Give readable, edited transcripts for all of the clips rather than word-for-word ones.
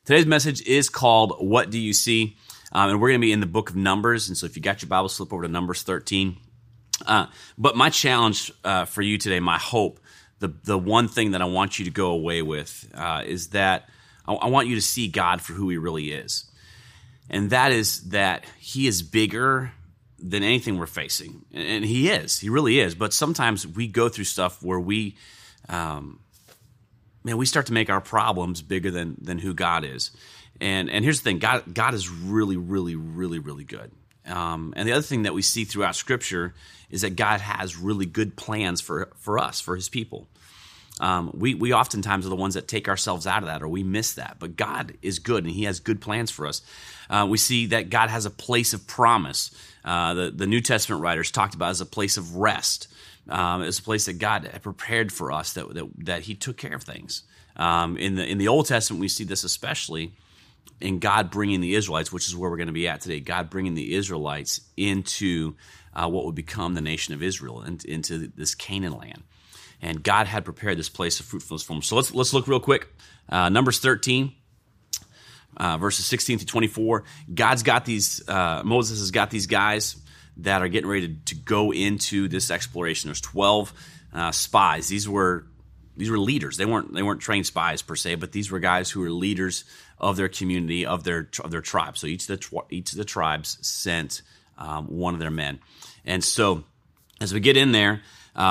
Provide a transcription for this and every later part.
Today's message is called, What Do You See? And we're going to be in the book of Numbers. And so if you got your Bible, flip over to Numbers 13. But my challenge for you today, my hope, the one thing that I want you to go away with is that I want you to see God for who he really is. And that is that he is bigger than anything we're facing. And he is. He really is. But sometimes we go through stuff where we start to make our problems bigger than who God is. And here's the thing. God is really, really, really, really good. And the other thing that we see throughout Scripture is that God has really good plans for us, for his people. We oftentimes are the ones that take ourselves out of that, or we miss that. But God is good, and he has good plans for us. We see that God has a place of promise. The New Testament writers talked about it as a place of rest. It's a place that God had prepared for us, that he took care of things. In the Old Testament, we see this especially in God bringing the Israelites, which is where we're going to be at today, God bringing the Israelites into what would become the nation of Israel, and into this Canaan land. And God had prepared this place of fruitfulness for them. So let's look real quick. Numbers 13, verses 16 to 24. God's got these, Moses has got these guys that are getting ready to go into this exploration. There's 12 spies. These were leaders. They weren't trained spies per se, but these were guys who were leaders of their community, of their tribe. So each of the tribes sent one of their men. And so as we get in there,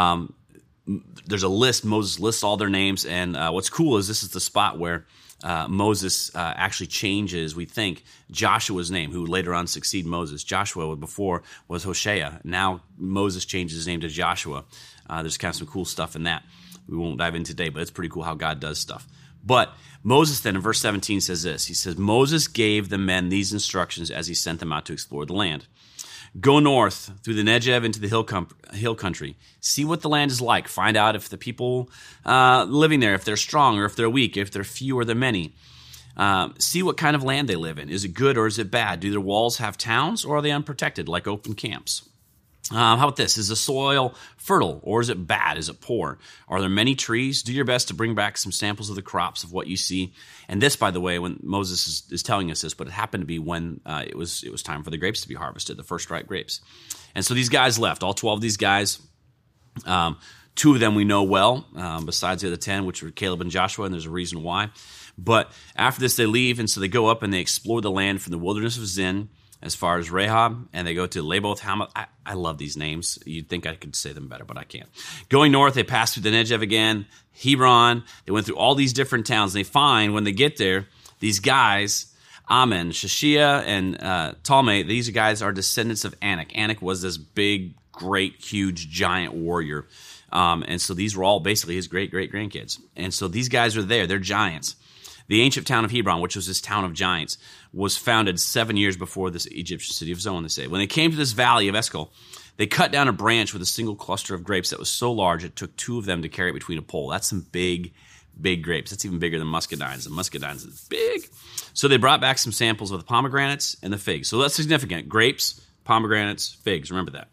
there's a list. Moses lists all their names, and what's cool is this is the spot where Moses actually changes, we think, Joshua's name, who later on succeeded Moses. Joshua before was Hoshea. Now Moses changes his name to Joshua. There's kind of some cool stuff in that. We won't dive into today, but it's pretty cool how God does stuff. But Moses then in verse 17 says this. He says, Moses gave the men these instructions as he sent them out to explore the land. Go north through the Negev into the hill country. See what the land is like. Find out if the people living there, if they're strong or if they're weak, if they're few or they're many. See what kind of land they live in. Is it good or is it bad? Do their walls have towns, or are they unprotected, like open camps? How about this? Is the soil fertile, or is it bad? Is it poor? Are there many trees? Do your best to bring back some samples of the crops of what you see. And this, by the way, when Moses is telling us this, but it happened to be when it was time for the grapes to be harvested, the first ripe grapes. And so these guys left, all 12 of these guys. 2 of them we know well, besides the other 10, which were Caleb and Joshua, and there's a reason why. But after this, they leave, and so they go up and they explore the land from the wilderness of Zin as far as Rehob, and they go to Laboth Hamath. I love these names. You'd think I could say them better, but I can't. Going north, they pass through the Negev again, Hebron. They went through all these different towns. They find, when they get there, these guys, Ammon, Shishia, and Talmai, these guys are descendants of Anak. Anak was this big, great, huge, giant warrior. And so these were all basically his great-great-grandkids. And so these guys are there. They're giants. The ancient town of Hebron, which was this town of giants, was founded 7 years before this Egyptian city of Zoan, they say. When they came to this valley of Eshcol, they cut down a branch with a single cluster of grapes that was so large it took 2 of them to carry it between a pole. That's some big, big grapes. That's even bigger than muscadines. The muscadines is big. So they brought back some samples of the pomegranates and the figs. So that's significant. Grapes, pomegranates, figs. Remember that.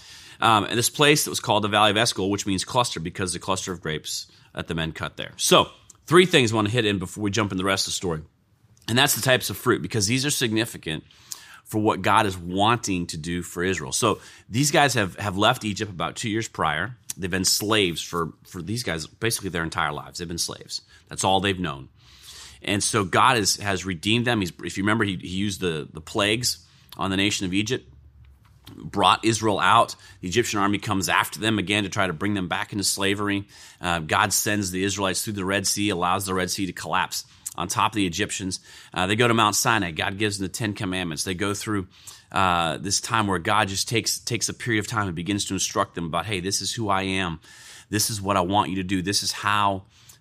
And this place that was called the Valley of Eshcol, which means cluster, because the cluster of grapes that the men cut there. So 3 things I want to hit in before we jump in the rest of the story. And that's the types of fruit, because these are significant for what God is wanting to do for Israel. So these guys have left Egypt about 2 years prior. They've been slaves for these guys basically their entire lives. They've been slaves. That's all they've known. And so God has redeemed them. If you remember, he used the plagues on the nation of Egypt, brought Israel out. The Egyptian army comes after them again to try to bring them back into slavery. God sends the Israelites through the Red Sea, allows the Red Sea to collapse on top of the Egyptians. They go to Mount Sinai. God gives them the 10 Commandments. They go through this time where God just takes a period of time and begins to instruct them about, hey, this is who I am. This is what I want you to do. This is how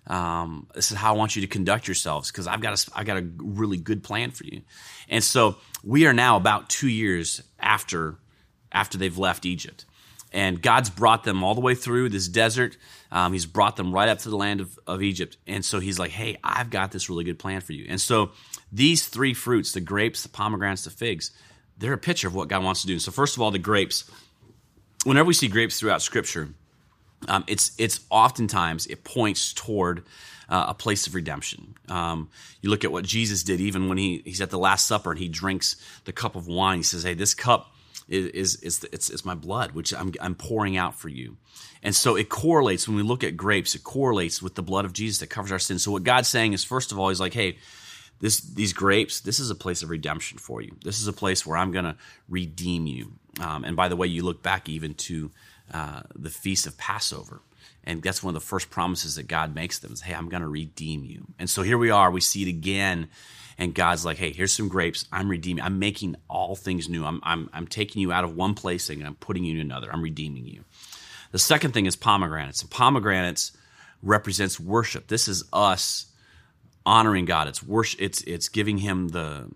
I want you to conduct yourselves, because I've got a really good plan for you. And so we are now about 2 years after they've left Egypt. And God's brought them all the way through this desert. He's brought them right up to the land of Egypt. And so he's like, hey, I've got this really good plan for you. And so these 3 fruits, the grapes, the pomegranates, the figs, they're a picture of what God wants to do. So first of all, the grapes. Whenever we see grapes throughout Scripture, It's oftentimes it points toward a place of redemption. You look at what Jesus did, even when he's at the Last Supper and he drinks the cup of wine. He says, "Hey, this cup is my blood, which I'm pouring out for you." And so it correlates when we look at grapes. It correlates with the blood of Jesus that covers our sins. So what God's saying is, first of all, He's like, "Hey, these grapes, this is a place of redemption for you. This is a place where I'm going to redeem you." And by the way, you look back even to the Feast of Passover. And that's one of the first promises that God makes them is, "Hey, I'm going to redeem you." And so here we are, we see it again. And God's like, "Hey, here's some grapes. I'm redeeming. I'm making all things new. I'm taking you out of one place and I'm putting you in another. I'm redeeming you." The second thing is pomegranates. And pomegranates represents worship. This is us honoring God. It's worship. It's giving Him the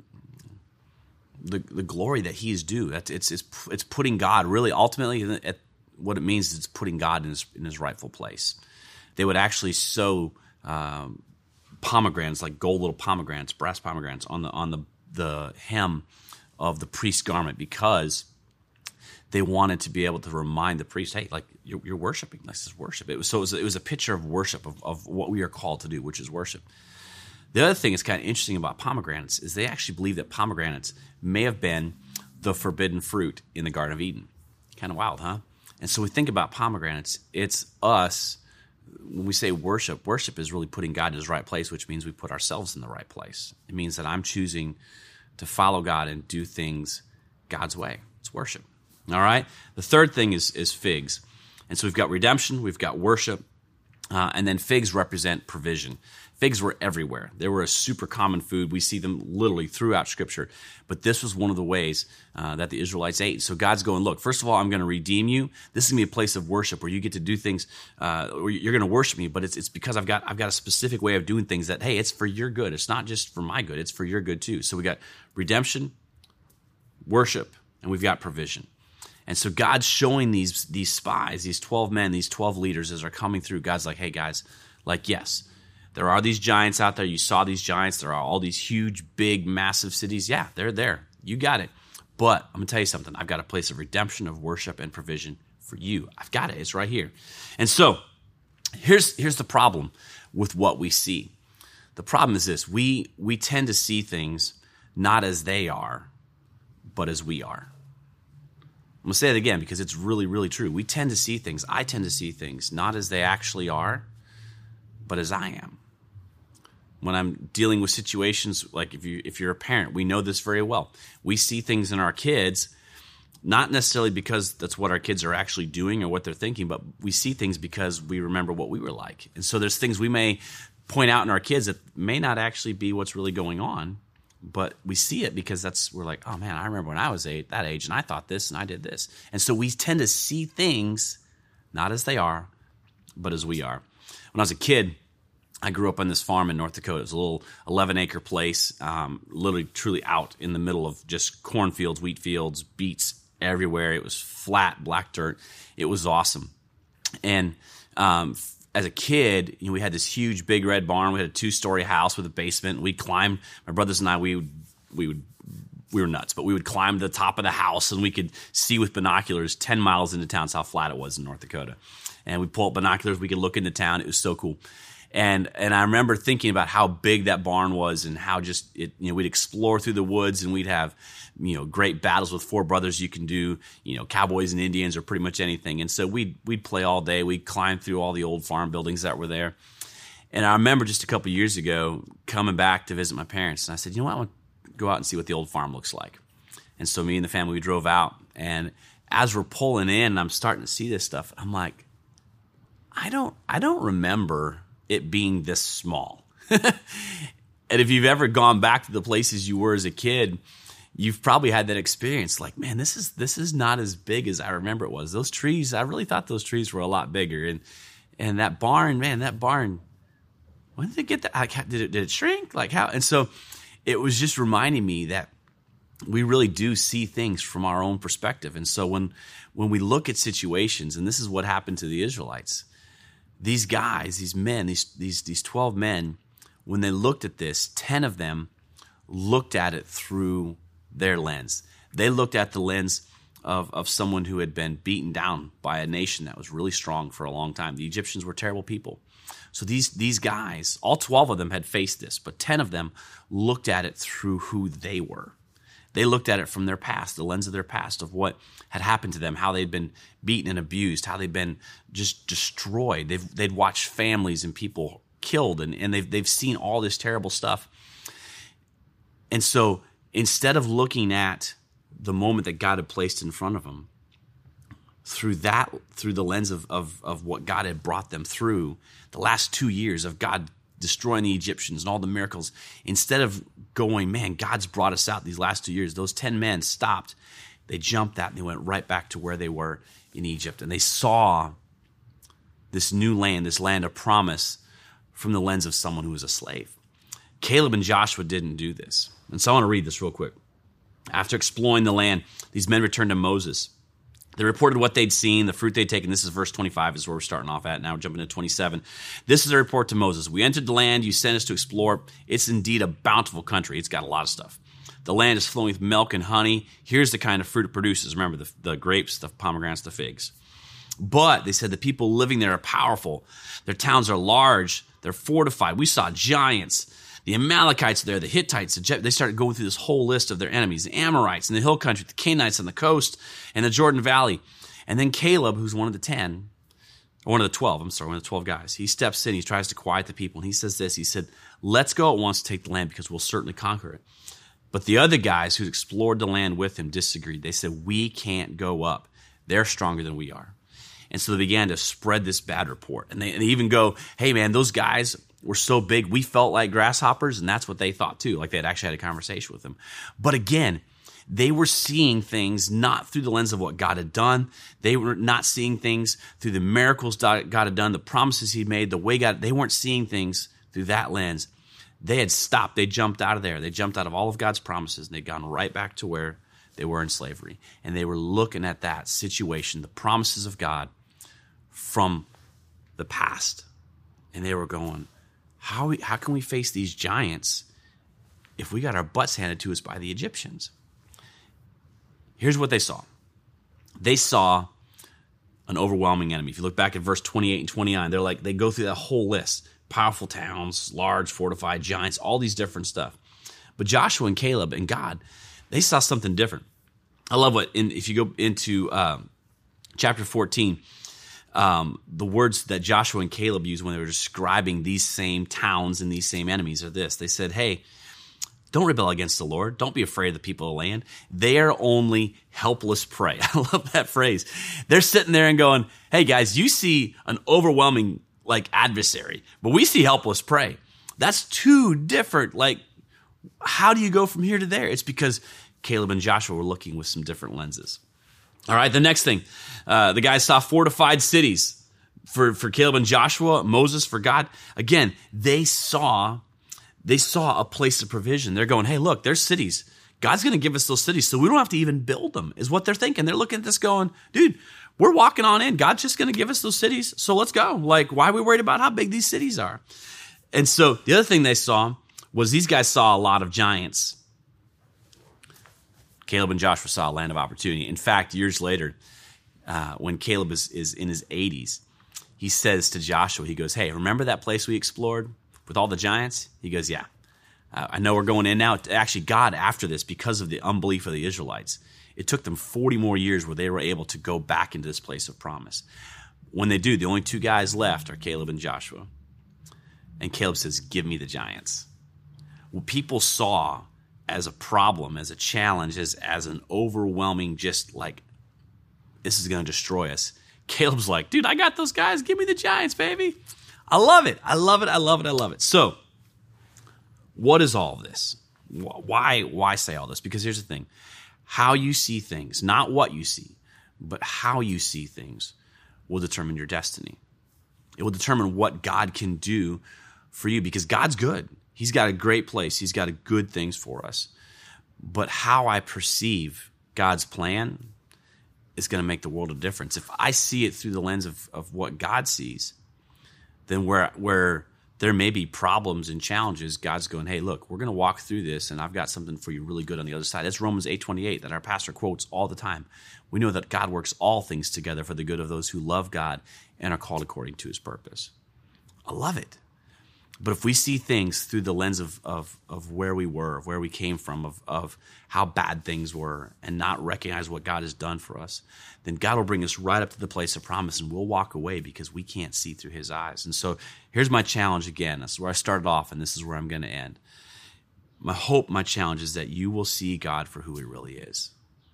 glory that He is due. It's putting God really ultimately at what it means is it's putting God in his rightful place. They would actually sew pomegranates, like gold little pomegranates, brass pomegranates, on the hem of the priest's garment because they wanted to be able to remind the priest, "Hey, like you're worshiping. This is worship." It was a picture of worship of what we are called to do, which is worship. The other thing that's kind of interesting about pomegranates is they actually believe that pomegranates may have been the forbidden fruit in the Garden of Eden. Kind of wild, huh? And so we think about pomegranates, it's us, when we say worship is really putting God in his right place, which means we put ourselves in the right place. It means that I'm choosing to follow God and do things God's way. It's worship. All right? The third thing is figs. And so we've got redemption, we've got worship, and then figs represent provision. Figs were everywhere. They were a super common food. We see them literally throughout Scripture. But this was one of the ways that the Israelites ate. So God's going, "Look, first of all, I'm going to redeem you. This is going to be a place of worship where you get to do things, where you're going to worship me, but it's because I've got a specific way of doing things that, hey, it's for your good. It's not just for my good. It's for your good too." So we got redemption, worship, and we've got provision. And so God's showing these spies, these 12 men, these 12 leaders as they're coming through. God's like, "Hey, guys, like, yes, there are these giants out there. You saw these giants. There are all these huge, big, massive cities. Yeah, they're there. You got it. But I'm going to tell you something. I've got a place of redemption, of worship, and provision for you. I've got it. It's right here." And so here's the problem with what we see. The problem is this. We tend to see things not as they are, but as we are. I'm going to say it again because it's really, really true. We tend to see things, I tend to see things not as they actually are, but as I am. When I'm dealing with situations, like if you're a parent, we know this very well. We see things in our kids, not necessarily because that's what our kids are actually doing or what they're thinking, but we see things because we remember what we were like. And so there's things we may point out in our kids that may not actually be what's really going on, but we see it because we're like, "Oh man, I remember when I was that age and I thought this and I did this." And so we tend to see things not as they are, but as we are. When I was a kid, I grew up on this farm in North Dakota. It was a little 11-acre place, literally truly out in the middle of just cornfields, wheat fields, beets everywhere. It was flat, black dirt. It was awesome. And as a kid, we had this huge, big red barn. We had a 2-story house with a basement. We climbed, my brothers and I, we were nuts, but we would climb to the top of the house and we could see with binoculars 10 miles into town. That's how flat it was in North Dakota. And we'd pull up binoculars. We could look into town. It was so cool. And I remember thinking about how big that barn was and how just it, we'd explore through the woods and we'd have, great battles with 4 brothers. You can do, cowboys and Indians or pretty much anything. And so we'd play all day. We'd climb through all the old farm buildings that were there. And I remember just a couple years ago coming back to visit my parents. And I said, "You know what? I want to go out and see what the old farm looks like." And so me and the family, we drove out. And as we're pulling in, I'm starting to see this stuff. I'm like, I don't remember it being this small. And if you've ever gone back to the places you were as a kid, you've probably had that experience. Like, man, this is not as big as I remember it was. Those trees, I really thought those trees were a lot bigger. And that barn, when did it get that? Like, did it shrink? Like how? And so it was just reminding me that we really do see things from our own perspective. And so when we look at situations, and this is what happened to the Israelites, these guys, these men, these 12 men, when they looked at this, 10 of them looked at it through their lens. They looked at the lens of someone who had been beaten down by a nation that was really strong for a long time. The Egyptians were terrible people. So these guys, all 12 of them had faced this, but 10 of them looked at it through who they were. They looked at it from their past, the lens of their past, of what had happened to them, how they'd been beaten and abused, how they'd been just destroyed. They'd watched families and people killed, and they've seen all this terrible stuff. And so instead of looking at the moment that God had placed in front of them, through the lens of what God had brought them through, the last 2 years of God destroying the Egyptians and all the miracles, instead of going, man, God's brought us out these last 2 years, those 10 men stopped. They jumped that and they went right back to where they were in Egypt. And they saw this new land, this land of promise, from the lens of someone who was a slave. Caleb and Joshua didn't do this. And so I want to read this real quick. After exploring the land, these men returned to Moses. They reported what they'd seen, the fruit they'd taken. This is verse 25 is where we're starting off at. Now we're jumping to 27. This is a report to Moses. We entered the land you sent us to explore. It's indeed a bountiful country. It's got a lot of stuff. The land is flowing with milk and honey. Here's the kind of fruit it produces. Remember, the grapes, the pomegranates, the figs. But, they said, the people living there are powerful. Their towns are large. They're fortified. We saw giants. The Amalekites there, the Hittites, they started going through this whole list of their enemies. The Amorites in the hill country, the Canaanites on the coast, and the Jordan Valley. And then Caleb, who's one of the 12 guys, he steps in, he tries to quiet the people, and he says this, he said, let's go at once to take the land because we'll certainly conquer it. But the other guys who explored the land with him disagreed. They said, we can't go up. They're stronger than we are. And so they began to spread this bad report. And they even go, hey man, those guys were so big, we felt like grasshoppers, and that's what they thought too. Like they had actually had a conversation with them. But again, they were seeing things not through the lens of what God had done. They were not seeing things through the miracles God had done, the promises He'd made, the way they weren't seeing things through that lens. They had stopped. They jumped out of there. They jumped out of all of God's promises, and they'd gone right back to where they were in slavery. And they were looking at that situation, the promises of God from the past. And they were going, how can we face these giants if we got our butts handed to us by the Egyptians? Here's what they saw. They saw an overwhelming enemy. If you look back at verse 28 and 29, they go through that whole list. Powerful towns, large fortified giants, all these different stuff. But Joshua and Caleb and God, they saw something different. I love if you go into chapter 14, the words that Joshua and Caleb used when they were describing these same towns and these same enemies are this. They said, hey, don't rebel against the Lord. Don't be afraid of the people of the land. They are only helpless prey. I love that phrase. They're sitting there and going, hey guys, you see an overwhelming adversary, but we see helpless prey. That's two different, how do you go from here to there? It's because Caleb and Joshua were looking with some different lenses. All right, the next thing, the guys saw fortified cities. For Caleb and Joshua, Moses, for God, again, they saw a place of provision. They're going, hey, look, there's cities. God's going to give us those cities, so we don't have to even build them, is what they're thinking. They're looking at this going, dude, we're walking on in. God's just going to give us those cities, so let's go. Why are we worried about how big these cities are? And so the other thing they saw was these guys saw a lot of giants. Caleb and Joshua saw a land of opportunity. In fact, years later, when Caleb is in his 80s, he says to Joshua, he goes, hey, remember that place we explored with all the giants? He goes, yeah. I know we're going in now. Actually, God, after this, because of the unbelief of the Israelites, it took them 40 more years where they were able to go back into this place of promise. When they do, the only two guys left are Caleb and Joshua. And Caleb says, give me the giants. What people saw as a problem, as a challenge, as an overwhelming, just this is going to destroy us. Caleb's like, dude, I got those guys. Give me the giants, baby. I love it. I love it. I love it. I love it. So, what is all of this? Why say all this? Because here's the thing. How you see things, not what you see, but how you see things will determine your destiny. It will determine what God can do for you because God's good. He's got a great place. He's got good things for us. But how I perceive God's plan is going to make the world of difference. If I see it through the lens of what God sees, then where there may be problems and challenges. God's going, hey, look, we're going to walk through this, and I've got something for you really good on the other side. That's Romans 8:28 that our pastor quotes all the time. We know that God works all things together for the good of those who love God and are called according to his purpose. I love it. But if we see things through the lens of where we were, of where we came from, of how bad things were, and not recognize what God has done for us, then God will bring us right up to the place of promise, and we'll walk away because we can't see through his eyes. And so here's my challenge again. This is where I started off, and this is where I'm going to end. My hope, my challenge is that you will see God for who he really is.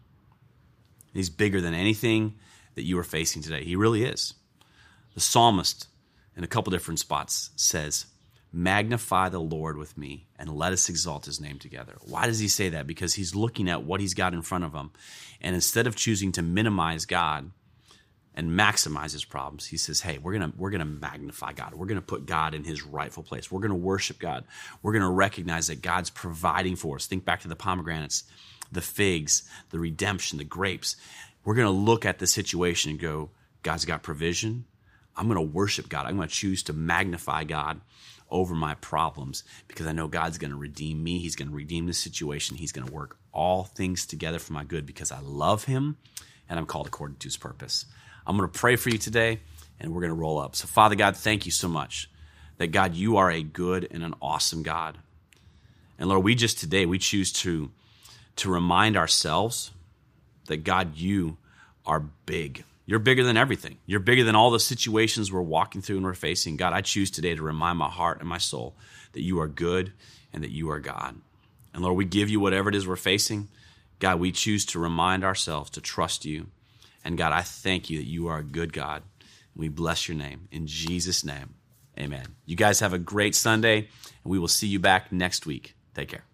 He's bigger than anything that you are facing today. He really is. The psalmist, in a couple different spots, says, magnify the Lord with me and let us exalt his name together. Why does he say that? Because he's looking at what he's got in front of him. And instead of choosing to minimize God and maximize his problems, he says, hey, we're gonna magnify God. We're going to put God in his rightful place. We're going to worship God. We're going to recognize that God's providing for us. Think back to the pomegranates, the figs, the redemption, the grapes. We're going to look at the situation and go, God's got provision. I'm going to worship God. I'm going to choose to magnify God over my problems because I know God's going to redeem me. He's going to redeem this situation. He's going to work all things together for my good because I love him and I'm called according to his purpose. I'm going to pray for you today and we're going to roll up. So Father God, thank you so much that God, you are a good and an awesome God. And Lord, we choose to remind ourselves that God, you are big. You're bigger than everything. You're bigger than all the situations we're walking through and we're facing. God, I choose today to remind my heart and my soul that you are good and that you are God. And Lord, we give you whatever it is we're facing. God, we choose to remind ourselves to trust you. And God, I thank you that you are a good God. We bless your name. In Jesus' name, amen. You guys have a great Sunday, and we will see you back next week. Take care.